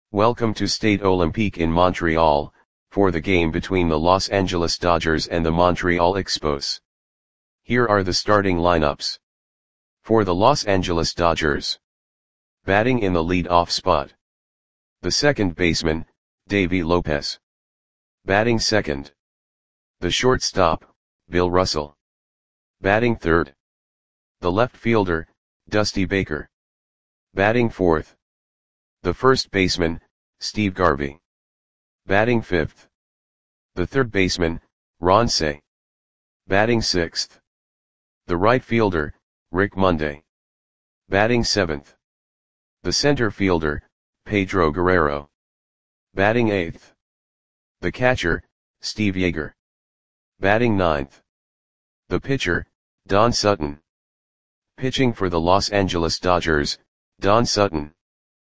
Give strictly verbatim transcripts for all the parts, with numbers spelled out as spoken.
Welcome to Stade Olympique in Montreal, for the game between the Los Angeles Dodgers and the Montreal Expos. Here are the starting lineups. For the Los Angeles Dodgers. Batting in the lead-off spot. The second baseman, Davy Lopez. Batting second. The shortstop, Bill Russell. Batting third. The left fielder, Dusty Baker. Batting fourth. The first baseman, Steve Garvey. Batting fifth. The third baseman, Ron Cey. Batting sixth. The right fielder, Rick Monday. Batting seventh. The center fielder, Pedro Guerrero. Batting eighth. The catcher, Steve Yeager. Batting ninth. The pitcher, Don Sutton. Pitching for the Los Angeles Dodgers, Don Sutton.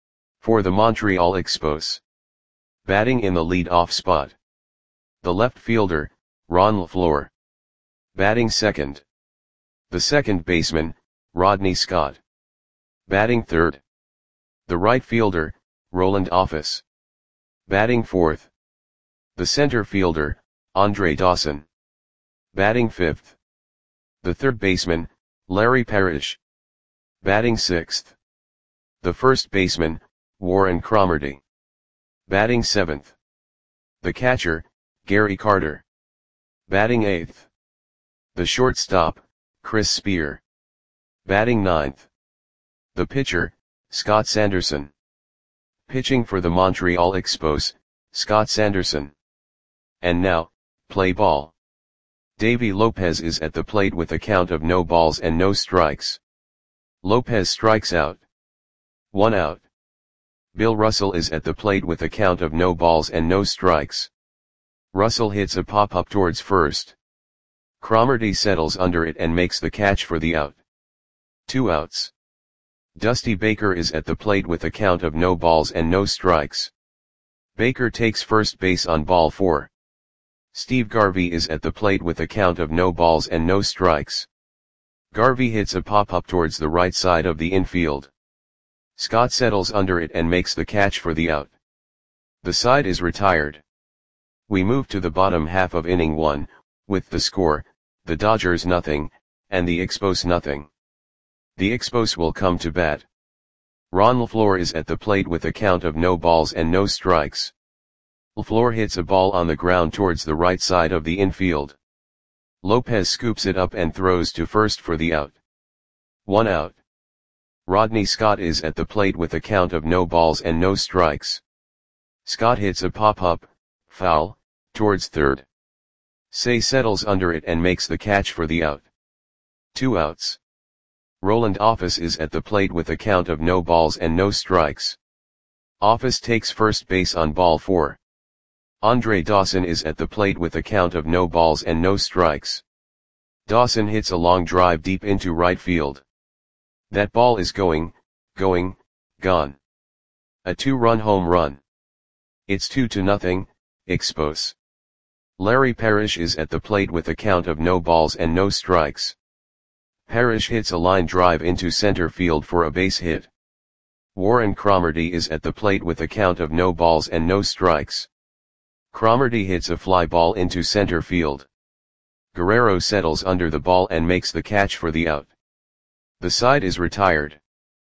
For the Montreal Expos. Batting in the lead-off spot. The left fielder, Ron LaFleur. Batting second. The second baseman, Rodney Scott. Batting third. The right fielder, Roland Office. Batting fourth. The center fielder, Andre Dawson. Batting fifth. The third baseman, Larry Parrish. Batting sixth. The first baseman, Warren Cromartie. Batting seventh. The catcher, Gary Carter. Batting eighth. The shortstop, Chris Spear. Batting ninth. The pitcher, Scott Sanderson. Pitching for the Montreal Expos, Scott Sanderson. And now, play ball. Davy Lopez is at the plate with a count of no balls and no strikes. Lopez strikes out. One out. Bill Russell is at the plate with a count of no balls and no strikes. Russell hits a pop-up towards first. Cromartie settles under it and makes the catch for the out. Two outs. Dusty Baker is at the plate with a count of no balls and no strikes. Baker takes first base on ball four. Steve Garvey is at the plate with a count of no balls and no strikes. Garvey hits a pop-up towards the right side of the infield. Scott settles under it and makes the catch for the out. The side is retired. We move to the bottom half of inning one, with the score, the Dodgers nothing, and the Expos nothing. The Expos will come to bat. Ron LaFleur is at the plate with a count of no balls and no strikes. LaFleur hits a ball on the ground towards the right side of the infield. Lopez scoops it up and throws to first for the out. One out. Rodney Scott is at the plate with a count of no balls and no strikes. Scott hits a pop-up, foul, towards third. Cey settles under it and makes the catch for the out. Two outs. Roland Office is at the plate with a count of no balls and no strikes. Office takes first base on ball four. Andre Dawson is at the plate with a count of no balls and no strikes. Dawson hits a long drive deep into right field. That ball is going, going, gone. A two-run home run. It's two to nothing, Expos. Larry Parrish is at the plate with a count of no balls and no strikes. Parrish hits a line drive into center field for a base hit. Warren Cromartie is at the plate with a count of no balls and no strikes. Cromartie hits a fly ball into center field. Guerrero settles under the ball and makes the catch for the out. The side is retired.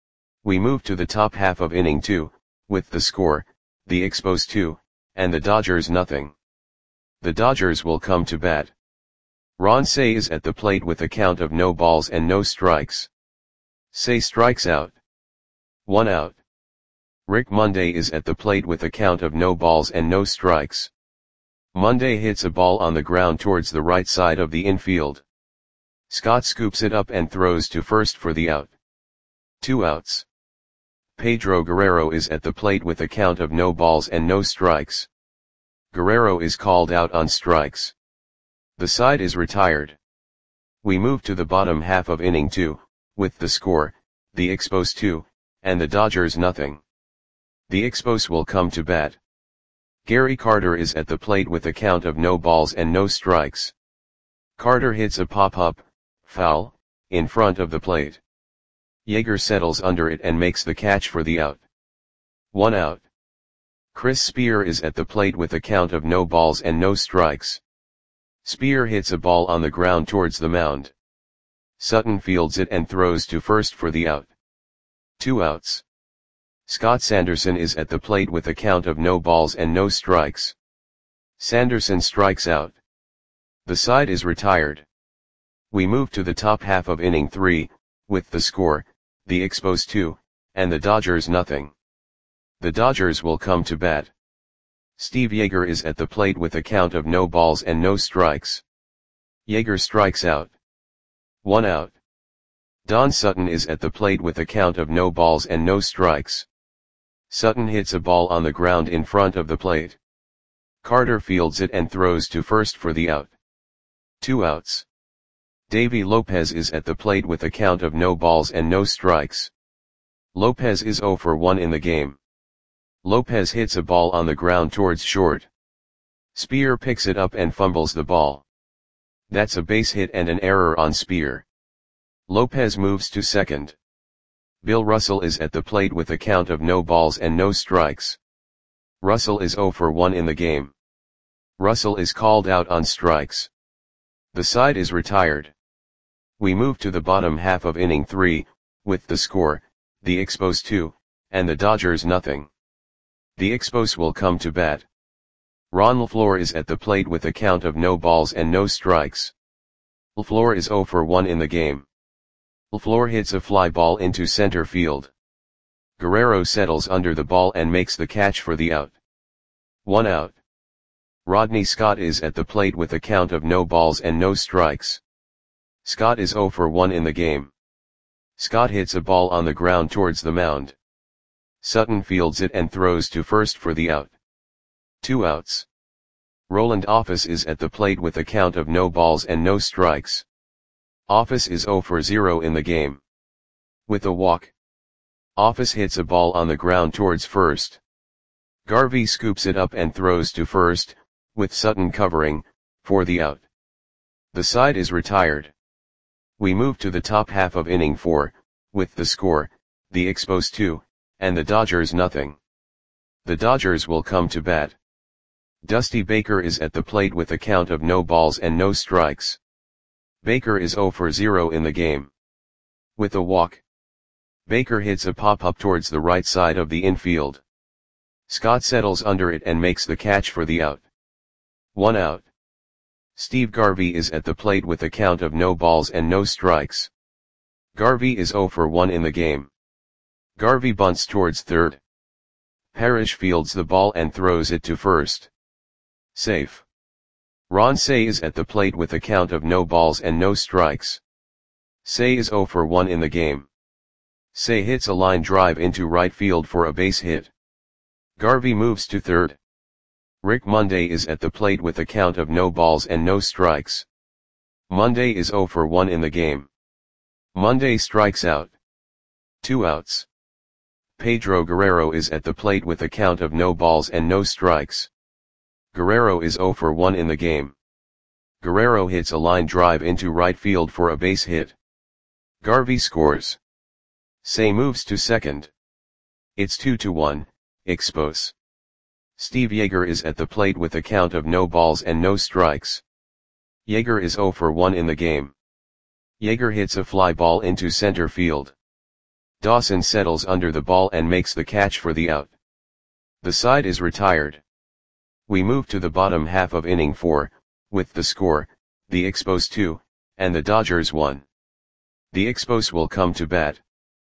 We move to the top half of inning two, with the score, the Expos two, and the Dodgers nothing. The Dodgers will come to bat. Ron Cey is at the plate with a count of no balls and no strikes. Cey strikes out. One out. Rick Monday is at the plate with a count of no balls and no strikes. Monday hits a ball on the ground towards the right side of the infield. Scott scoops it up and throws to first for the out. Two outs. Pedro Guerrero is at the plate with a count of no balls and no strikes. Guerrero is called out on strikes. The side is retired. We move to the bottom half of inning two, with the score, the Expos two, and the Dodgers nothing. The Expos will come to bat. Gary Carter is at the plate with a count of no balls and no strikes. Carter hits a pop-up, foul, in front of the plate. Yeager settles under it and makes the catch for the out. One out. Chris Spear is at the plate with a count of no balls and no strikes. Spear hits a ball on the ground towards the mound. Sutton fields it and throws to first for the out. Two outs. Scott Sanderson is at the plate with a count of no balls and no strikes. Sanderson strikes out. The side is retired. We move to the top half of inning three, with the score, the Expos two, and the Dodgers nothing. The Dodgers will come to bat. Steve Yeager is at the plate with a count of no balls and no strikes. Yeager strikes out. One out. Don Sutton is at the plate with a count of no balls and no strikes. Sutton hits a ball on the ground in front of the plate. Carter fields it and throws to first for the out. Two outs. Davy Lopez is at the plate with a count of no balls and no strikes. Lopez is oh for one in the game. Lopez hits a ball on the ground towards short. Spear picks it up and fumbles the ball. That's a base hit and an error on Spear. Lopez moves to second. Bill Russell is at the plate with a count of no balls and no strikes. Russell is oh for one in the game. Russell is called out on strikes. The side is retired. We move to the bottom half of inning three, with the score, the Expos two, and the Dodgers nothing. The Expos will come to bat. Ron LaFleur is at the plate with a count of no balls and no strikes. LaFleur is oh for one in the game. LaFleur hits a fly ball into center field. Guerrero settles under the ball and makes the catch for the out. One out. Rodney Scott is at the plate with a count of no balls and no strikes. Scott is oh for one in the game. Scott hits a ball on the ground towards the mound. Sutton fields it and throws to first for the out. Two outs. Roland Office is at the plate with a count of no balls and no strikes. Office is oh for zero in the game. With a walk. Office hits a ball on the ground towards first. Garvey scoops it up and throws to first, with Sutton covering, for the out. The side is retired. We move to the top half of inning four, with the score, the Expos two, and the Dodgers nothing. The Dodgers will come to bat. Dusty Baker is at the plate with a count of no balls and no strikes. Baker is oh for zero in the game. With a walk. Baker hits a pop-up towards the right side of the infield. Scott settles under it and makes the catch for the out. One out. Steve Garvey is at the plate with a count of no balls and no strikes. Garvey is oh for one in the game. Garvey bunts towards third. Parrish fields the ball and throws it to first. Safe. Ron Cey is at the plate with a count of no balls and no strikes. Cey is oh for one in the game. Cey hits a line drive into right field for a base hit. Garvey moves to third. Rick Monday is at the plate with a count of no balls and no strikes. Monday is oh for one in the game. Monday strikes out. Two outs. Pedro Guerrero is at the plate with a count of no balls and no strikes. Guerrero is oh for one in the game. Guerrero hits a line drive into right field for a base hit. Garvey scores. Cey moves to second. It's two to one, Expos. Steve Yeager is at the plate with a count of no balls and no strikes. Yeager is oh for one in the game. Yeager hits a fly ball into center field. Dawson settles under the ball and makes the catch for the out. The side is retired. We move to the bottom half of inning four, with the score, the Expos two, and the Dodgers one. The Expos will come to bat.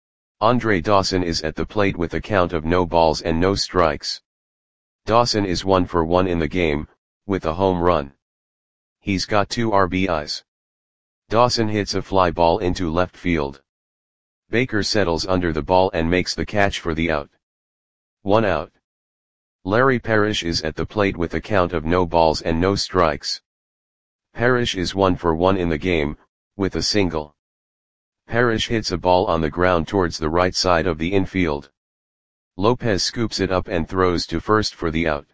Andre Dawson is at the plate with a count of no balls and no strikes. Dawson is one for one in the game, with a home run. He's got two R B Is. Dawson hits a fly ball into left field. Baker settles under the ball and makes the catch for the out. One out. Larry Parrish is at the plate with a count of no balls and no strikes. Parrish is one for one in the game, with a single. Parrish hits a ball on the ground towards the right side of the infield. Lopez scoops it up and throws to first for the out.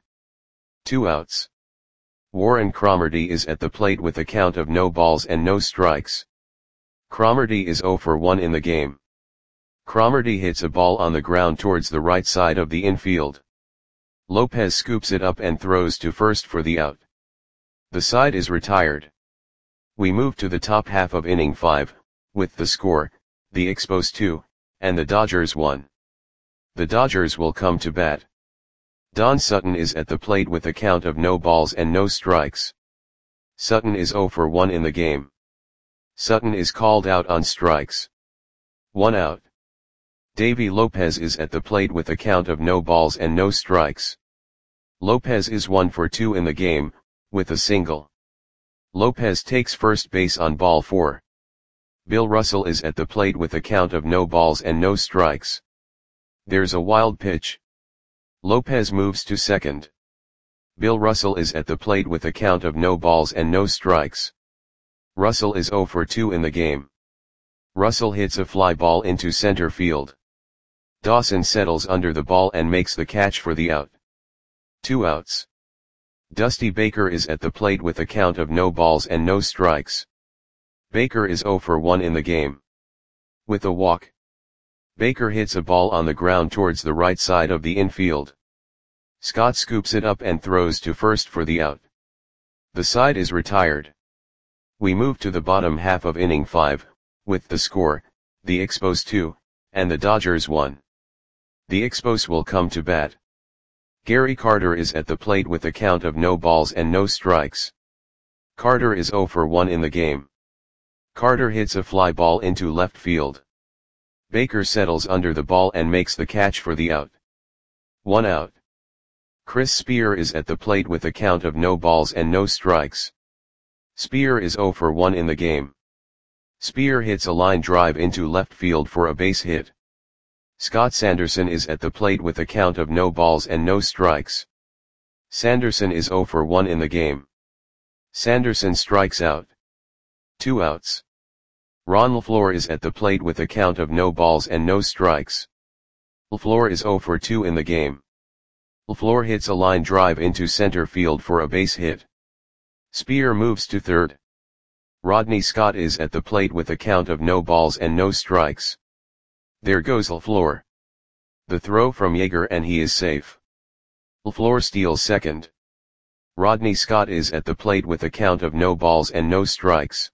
Two outs. Warren Cromartie is at the plate with a count of no balls and no strikes. Cromartie is oh for one in the game. Cromartie hits a ball on the ground towards the right side of the infield. Lopez scoops it up and throws to first for the out. The side is retired. We move to the top half of inning five, with the score, the Expos two, and the Dodgers one. The Dodgers will come to bat. Don Sutton is at the plate with a count of no balls and no strikes. Sutton is oh for one in the game. Sutton is called out on strikes. One out. Davy Lopez is at the plate with a count of no balls and no strikes. Lopez is one for two in the game, with a single. Lopez takes first base on ball four. Bill Russell is at the plate with a count of no balls and no strikes. There's a wild pitch. Lopez moves to second. Bill Russell is at the plate with a count of no balls and no strikes. Russell is oh for two in the game. Russell hits a fly ball into center field. Dawson settles under the ball and makes the catch for the out. Two outs. Dusty Baker is at the plate with a count of no balls and no strikes. Baker is oh for one in the game. With a walk. Baker hits a ball on the ground towards the right side of the infield. Scott scoops it up and throws to first for the out. The side is retired. We move to the bottom half of inning five, with the score, the Expos two, and the Dodgers one. The Expos will come to bat. Gary Carter is at the plate with a count of no balls and no strikes. Carter is oh for one in the game. Carter hits a fly ball into left field. Baker settles under the ball and makes the catch for the out. One out. Chris Spear is at the plate with a count of no balls and no strikes. Spear is oh for one in the game. Spear hits a line drive into left field for a base hit. Scott Sanderson is at the plate with a count of no balls and no strikes. Sanderson is oh for one in the game. Sanderson strikes out. Two outs. Ron LaFleur is at the plate with a count of no balls and no strikes. LaFleur is oh for two in the game. LaFleur hits a line drive into center field for a base hit. Spear moves to third. Rodney Scott is at the plate with a count of no balls and no strikes. There goes LaFleur. The throw from Yeager and he is safe. LaFleur steals second. Rodney Scott is at the plate with a count of no balls and no strikes.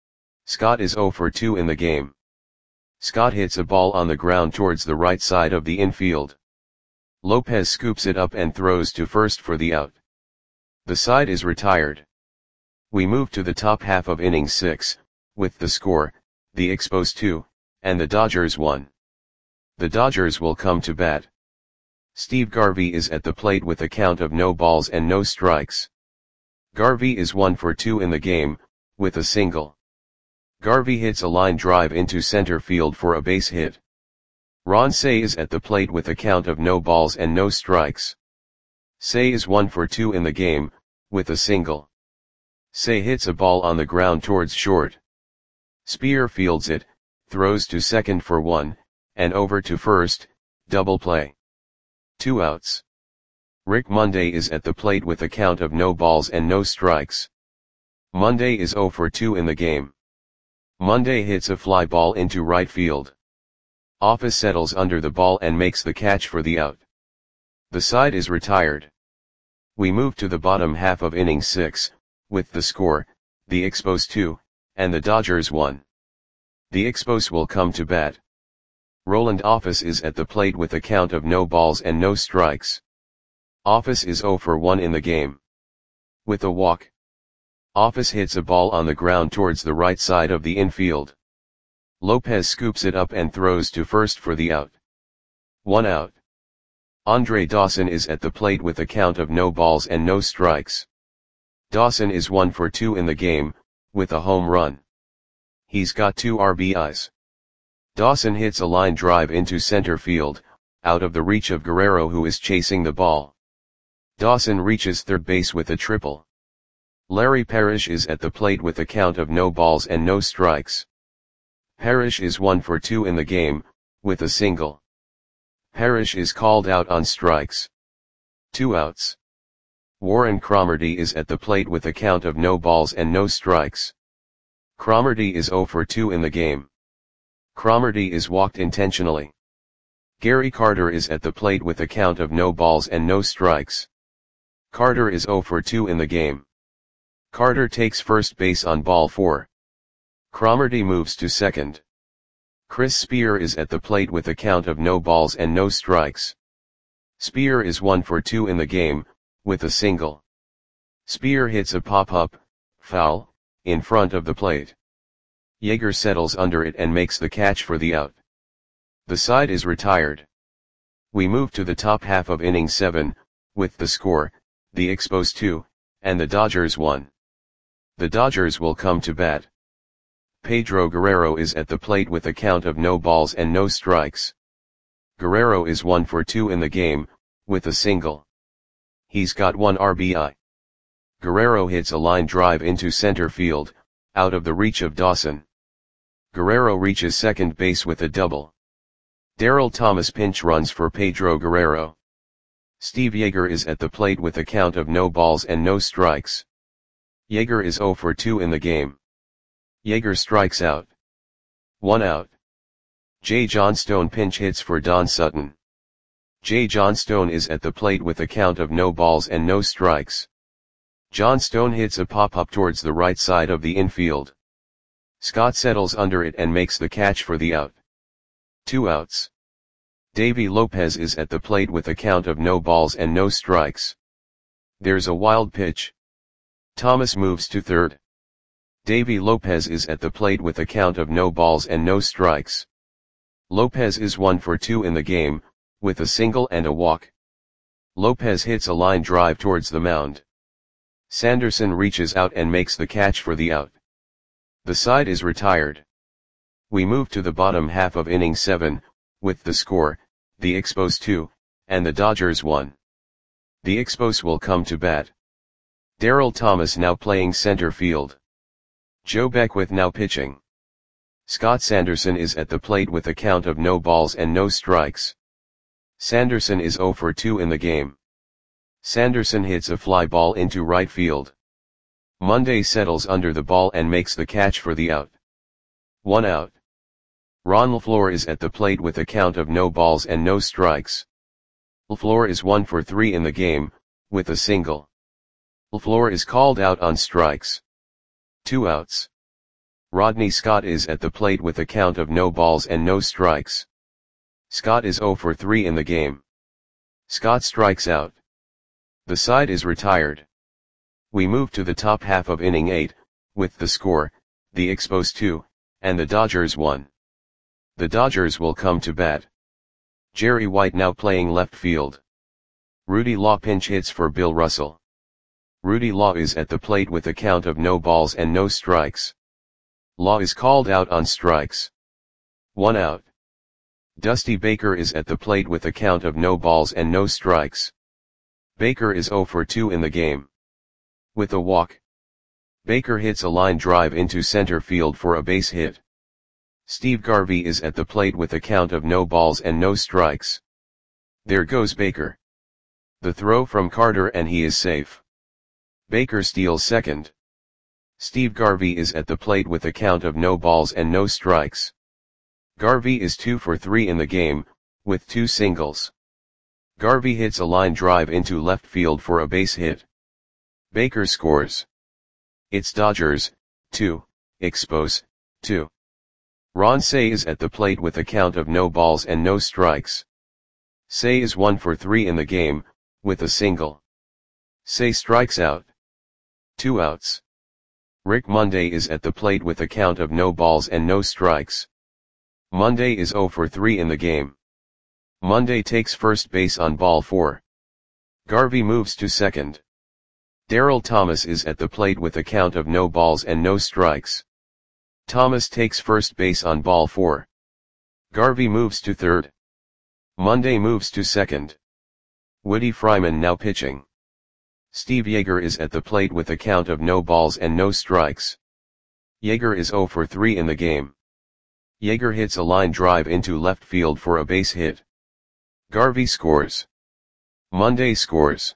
Scott is oh for two in the game. Scott hits a ball on the ground towards the right side of the infield. Lopez scoops it up and throws to first for the out. The side is retired. We move to the top half of inning six, with the score, the Expos two, and the Dodgers one. The Dodgers will come to bat. Steve Garvey is at the plate with a count of no balls and no strikes. Garvey is one for two in the game, with a single. Garvey hits a line drive into center field for a base hit. Ron Cey is at the plate with a count of no balls and no strikes. Cey is one for two in the game, with a single. Cey hits a ball on the ground towards short. Spear fields it, throws to second for one, and over to first, double play. Two outs. Rick Monday is at the plate with a count of no balls and no strikes. Monday is oh for two in the game. Monday hits a fly ball into right field. Office settles under the ball and makes the catch for the out. The side is retired. We move to the bottom half of inning six, with the score, the Expos two, and the Dodgers one. The Expos will come to bat. Roland Office is at the plate with a count of no balls and no strikes. Office is oh for one in the game. With a walk. Office hits a ball on the ground towards the right side of the infield. Lopez scoops it up and throws to first for the out. One out. Andre Dawson is at the plate with a count of no balls and no strikes. Dawson is one for two in the game, with a home run. He's got two R B Is. Dawson hits a line drive into center field, out of the reach of Guerrero who is chasing the ball. Dawson reaches third base with a triple. Larry Parrish is at the plate with a count of no balls and no strikes. Parrish is one for two in the game, with a single. Parrish is called out on strikes. Two outs. Warren Cromartie is at the plate with a count of no balls and no strikes. Cromartie is oh for two in the game. Cromartie is walked intentionally. Gary Carter is at the plate with a count of no balls and no strikes. Carter is zero for two in the game. Carter takes first base on ball four. Cromartie moves to second. Chris Spear is at the plate with a count of no balls and no strikes. Spear is one for two in the game, with a single. Spear hits a pop-up, foul, in front of the plate. Yeager settles under it and makes the catch for the out. The side is retired. We move to the top half of inning seven, with the score, the Expos two, and the Dodgers one. The Dodgers will come to bat. Pedro Guerrero is at the plate with a count of no balls and no strikes. Guerrero is one for two in the game, with a single. He's got one R B I. Guerrero hits a line drive into center field, out of the reach of Dawson. Guerrero reaches second base with a double. Darryl Thomas pinch runs for Pedro Guerrero. Steve Yeager is at the plate with a count of no balls and no strikes. Yeager is zero for two in the game. Yeager strikes out. One out. Jay Johnstone pinch hits for Don Sutton. Jay Johnstone is at the plate with a count of no balls and no strikes. Johnstone hits a pop-up towards the right side of the infield. Scott settles under it and makes the catch for the out. Two outs. Davy Lopez is at the plate with a count of no balls and no strikes. There's a wild pitch. Thomas moves to third. Davy Lopez is at the plate with a count of no balls and no strikes. Lopez is one for two in the game, with a single and a walk. Lopez hits a line drive towards the mound. Sanderson reaches out and makes the catch for the out. The side is retired. We move to the bottom half of inning seven, with the score, the Expos two, and the Dodgers one. The Expos will come to bat. Darryl Thomas now playing center field. Joe Beckwith now pitching. Scott Sanderson is at the plate with a count of no balls and no strikes. Sanderson is zero for two in the game. Sanderson hits a fly ball into right field. Monday settles under the ball and makes the catch for the out. One out. Ron LaFleur is at the plate with a count of no balls and no strikes. LaFleur is one for three in the game, with a single. LaFleur is called out on strikes. Two outs. Rodney Scott is at the plate with a count of no balls and no strikes. Scott is zero for three in the game. Scott strikes out. The side is retired. We move to the top half of inning eight, with the score, the Expos two, and the Dodgers one. The Dodgers will come to bat. Jerry White now playing left field. Rudy Law pinch hits for Bill Russell. Rudy Law is at the plate with a count of no balls and no strikes. Law is called out on strikes. One out. Dusty Baker is at the plate with a count of no balls and no strikes. Baker is zero for two in the game. With a walk. Baker hits a line drive into center field for a base hit. Steve Garvey is at the plate with a count of no balls and no strikes. There goes Baker. The throw from Carter and he is safe. Baker steals second. Steve Garvey is at the plate with a count of no balls and no strikes. Garvey is two for three in the game, with two singles. Garvey hits a line drive into left field for a base hit. Baker scores. It's Dodgers, two, Expos, two. Ron Cey is at the plate with a count of no balls and no strikes. Cey is one for three in the game, with a single. Cey strikes out. Two outs. Rick Monday is at the plate with a count of no balls and no strikes. Monday is zero for three in the game. Monday takes first base on ball four. Garvey moves to second. Darryl Thomas is at the plate with a count of no balls and no strikes. Thomas takes first base on ball four. Garvey moves to third. Monday moves to second. Woody Fryman now pitching. Steve Yeager is at the plate with a count of no balls and no strikes. Yeager is zero for three in the game. Yeager hits a line drive into left field for a base hit. Garvey scores. Monday scores.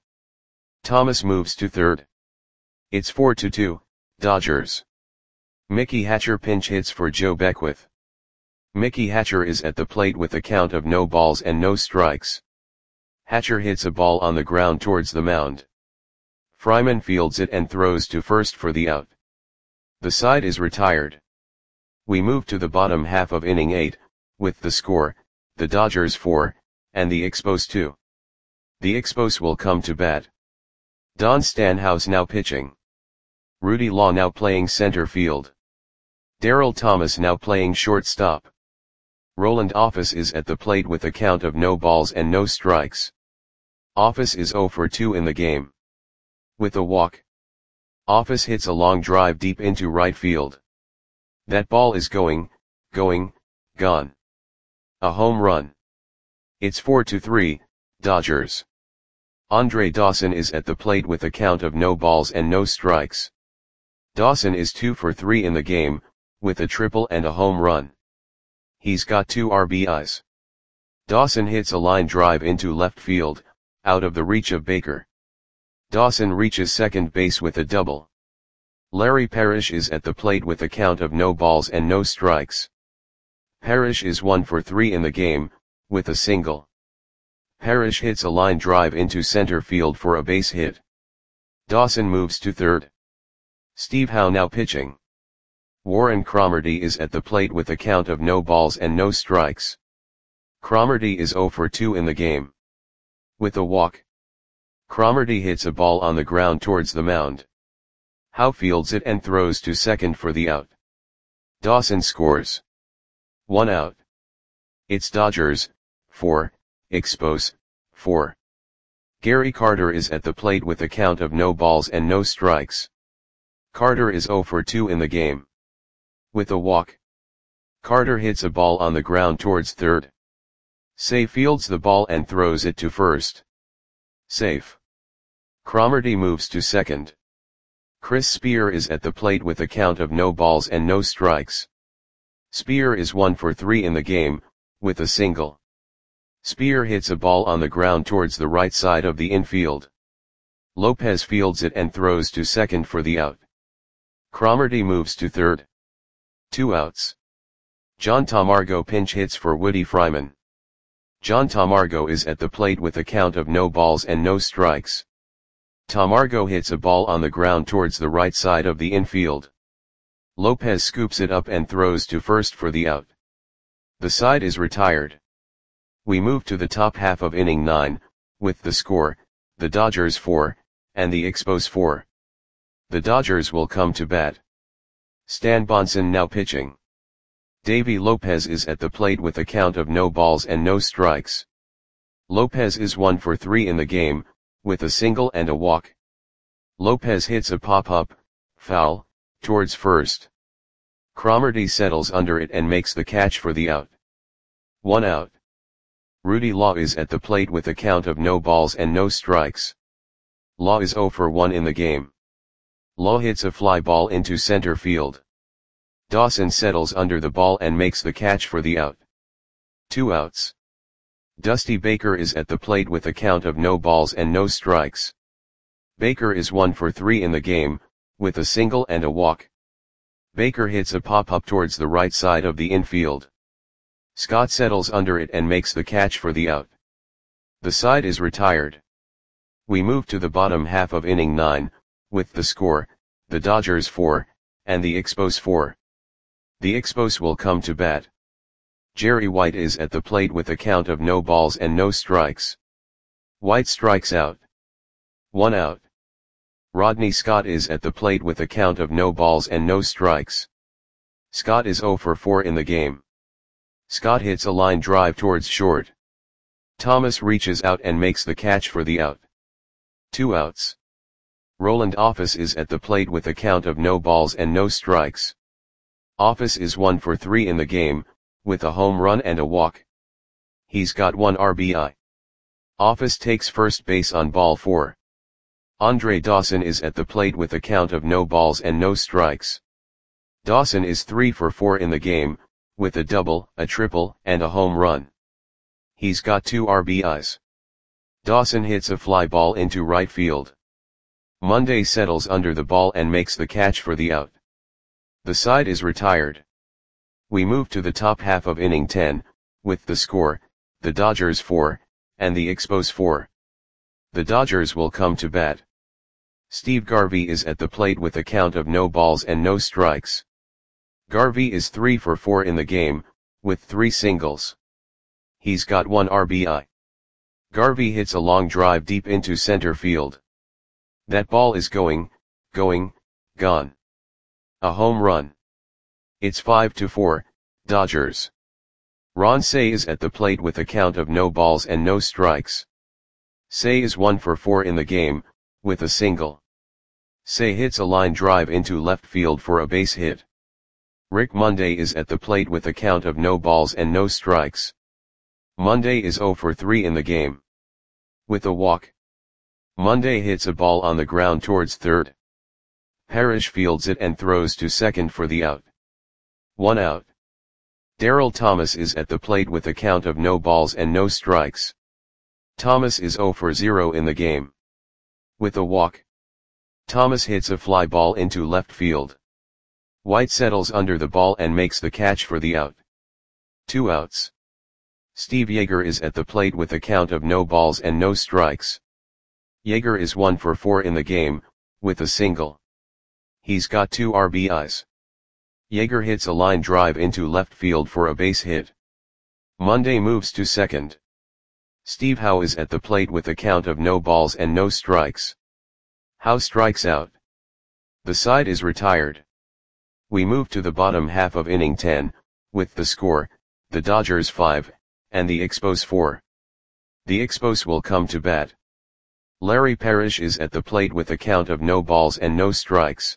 Thomas moves to third. It's four to two, Dodgers. Mickey Hatcher pinch hits for Joe Beckwith. Mickey Hatcher is at the plate with a count of no balls and no strikes. Hatcher hits a ball on the ground towards the mound. Fryman fields it and throws to first for the out. The side is retired. We move to the bottom half of inning eight, with the score, the Dodgers four, and the Expos two. The Expos will come to bat. Don Stanhouse now pitching. Rudy Law now playing center field. Darryl Thomas now playing shortstop. Roland Office is at the plate with a count of no balls and no strikes. Office is oh for two in the game. With a walk. Office hits a long drive deep into right field. That ball is going, going, gone. A home run. It's four to three, Dodgers. Andre Dawson is at the plate with a count of no balls and no strikes. Dawson is two for three in the game, with a triple and a home run. He's got two R B Is. Dawson hits a line drive into left field, out of the reach of Baker. Dawson reaches second base with a double. Larry Parrish is at the plate with a count of no balls and no strikes. Parrish is one for three in the game, with a single. Parrish hits a line drive into center field for a base hit. Dawson moves to third. Steve Howe now pitching. Warren Cromartie is at the plate with a count of no balls and no strikes. Cromartie is oh for two in the game. With a walk. Cromartie hits a ball on the ground towards the mound. Howe fields it and throws to second for the out. Dawson scores. One out. It's Dodgers, four, Expos, four. Gary Carter is at the plate with a count of no balls and no strikes. Carter is oh for two in the game. With a walk. Carter hits a ball on the ground towards third. Say fields the ball and throws it to first. Safe. Cromartie moves to second. Chris Spear is at the plate with a count of no balls and no strikes. Spear is one for three in the game, with a single. Spear hits a ball on the ground towards the right side of the infield. Lopez fields it and throws to second for the out. Cromartie moves to third. Two outs. John Tamargo pinch hits for Woody Fryman. John Tamargo is at the plate with a count of no balls and no strikes. Tamargo hits a ball on the ground towards the right side of the infield. Lopez scoops it up and throws to first for the out. The side is retired. We move to the top half of inning nine, with the score, the Dodgers four, and the Expos four. The Dodgers will come to bat. Stan Bonson now pitching. Davy Lopez is at the plate with a count of no balls and no strikes. Lopez is one for three in the game, with a single and a walk. Lopez hits a pop-up, foul, towards first. Cromartie settles under it and makes the catch for the out. One out. Rudy Law is at the plate with a count of no balls and no strikes. Law is oh for one in the game. Law hits a fly ball into center field. Dawson settles under the ball and makes the catch for the out. Two outs. Dusty Baker is at the plate with a count of no balls and no strikes. Baker is one for three in the game, with a single and a walk. Baker hits a pop-up towards the right side of the infield. Scott settles under it and makes the catch for the out. The side is retired. We move to the bottom half of inning nine, with the score, the Dodgers four, and the Expos four. The Expos will come to bat. Jerry White is at the plate with a count of no balls and no strikes. White strikes out. One out. Rodney Scott is at the plate with a count of no balls and no strikes. Scott is oh for four in the game. Scott hits a line drive towards short. Thomas reaches out and makes the catch for the out. Two outs. Roland Office is at the plate with a count of no balls and no strikes. Office is one for three in the game, with a home run and a walk. He's got one R B I. Office takes first base on ball four. Andre Dawson is at the plate with a count of no balls and no strikes. Dawson is three for four in the game, with a double, a triple, and a home run. He's got two R B Is. Dawson hits a fly ball into right field. Monday settles under the ball and makes the catch for the out. The side is retired. We move to the top half of inning ten, with the score, the Dodgers four, and the Expos four. The Dodgers will come to bat. Steve Garvey is at the plate with a count of no balls and no strikes. Garvey is three for four in the game, with three singles. He's got one R B I. Garvey hits a long drive deep into center field. That ball is going, going, gone. A home run. It's five to four, Dodgers. Ron Cey is at the plate with a count of no balls and no strikes. Cey is one for four in the game, with a single. Cey hits a line drive into left field for a base hit. Rick Monday is at the plate with a count of no balls and no strikes. Monday is zero for three in the game. With a walk. Monday hits a ball on the ground towards third. Parrish fields it and throws to second for the out. One out. Darryl Thomas is at the plate with a count of no balls and no strikes. Thomas is zero for zero in the game. With a walk. Thomas hits a fly ball into left field. White settles under the ball and makes the catch for the out. Two outs. Steve Yeager is at the plate with a count of no balls and no strikes. Yeager is one for four in the game, with a single. He's got two R B Is. Yeager hits a line drive into left field for a base hit. Monday moves to second. Steve Howe is at the plate with a count of no balls and no strikes. Howe strikes out. The side is retired. We move to the bottom half of inning ten, with the score, the Dodgers five, and the Expos four. The Expos will come to bat. Larry Parrish is at the plate with a count of no balls and no strikes.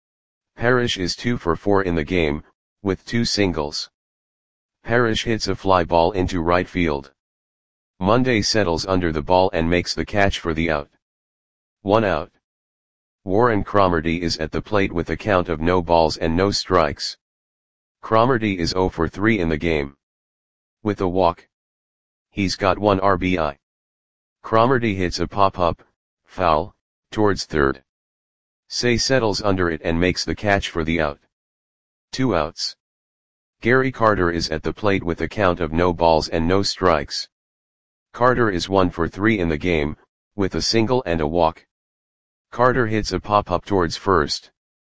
Parrish is two for four in the game, with two singles. Parrish hits a fly ball into right field. Monday settles under the ball and makes the catch for the out. One out. Warren Cromartie is at the plate with a count of no balls and no strikes. Cromartie is zero for three in the game. With a walk. He's got one R B I. Cromartie hits a pop-up, foul, towards third. Cey settles under it and makes the catch for the out. Two outs. Gary Carter is at the plate with a count of no balls and no strikes. Carter is one for three in the game, with a single and a walk. Carter hits a pop-up towards first.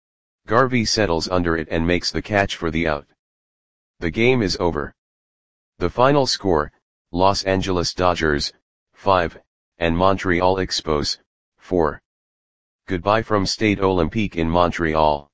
Garvey settles under it and makes the catch for the out. The game is over. The final score, Los Angeles Dodgers, five, and Montreal Expos, four. Goodbye from Stade Olympique in Montreal.